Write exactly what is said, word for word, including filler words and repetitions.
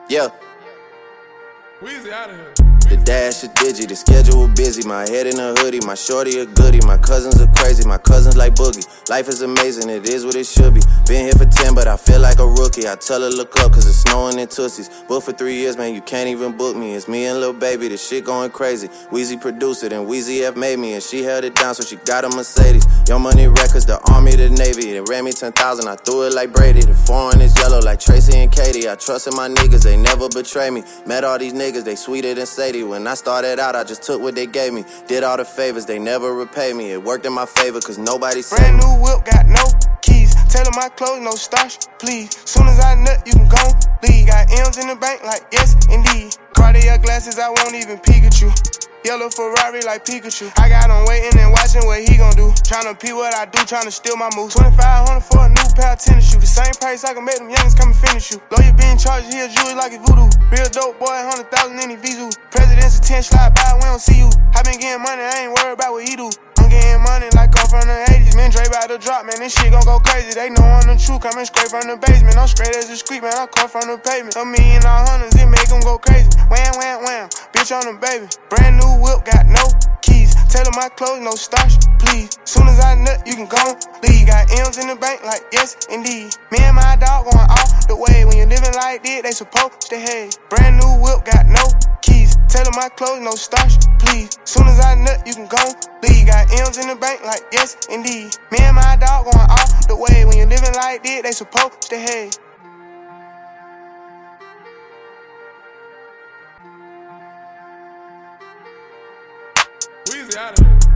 Yeah. Weezy out of here. The dash is digi, the schedule busy. My head in a hoodie, my shorty a goodie. My cousins are crazy, my cousins like Boogie. Life is amazing, it is what it should be. Been here for ten, but I feel like a rookie. I tell her look up, cause it's snowing in Tootsies. Booked for three years, man, you can't even book me. It's me and Lil Baby, this shit going crazy. Weezy produced it, and Weezy F made me. And she held it down, so she got a Mercedes. Young Money Records, the Army, the Navy. They ran me ten thousand, I threw it like Brady. The foreign is yellow like Tracy and Katie. I trusted my niggas, they never betray me. Met all these niggas, they sweeter than Sadie. When I started out, I just took what they gave me. Did all the favors, they never repay me. It worked in my favor, cause nobody saved Brand me. new whip, got no keys. Tell her my clothes, no starch, please. Soon as I nut, you can go leave. Got M's in the bank, like yes, indeed. Cartier glasses, I won't even peek at you. Yellow Ferrari like Pikachu. I got him waiting and watching what he gon' do. Tryna pee what I do, tryna steal my moves. twenty-five hundred for a new pair of tennis shoes. The same price I can make them youngins come and finish you. Lawyer being charged, he a jewelry like a voodoo. Real dope boy, one hundred thousand in his Vizu. President's a ten, slide by, we don't see you. I been getting money, I ain't worried about what he do. I'm getting money like I'm from the eighties. Man, Dre bout to drop, man, this shit gon' go crazy. They know I'm the truth, coming straight from the basement. I'm straight as a street, man, I come from the pavement. A million all hundreds, it make them go crazy. Wham, wham, wham, bitch on them, baby. Brand new whip, got no keys. Tell her my clothes, no starch, please. Soon as I nut, you can go leave. Got M's in the bank, like yes, indeed. Me and my dog going off the way. When you living like this, they supposed to hate. Brand new whip, got no keys. Tell her my clothes, no starch, please. Soon as I nut, you can go leave. Got M's in the bank, like yes, indeed. Me and my dog going off the way. When you living like this, they supposed to hate. Weezy out of here.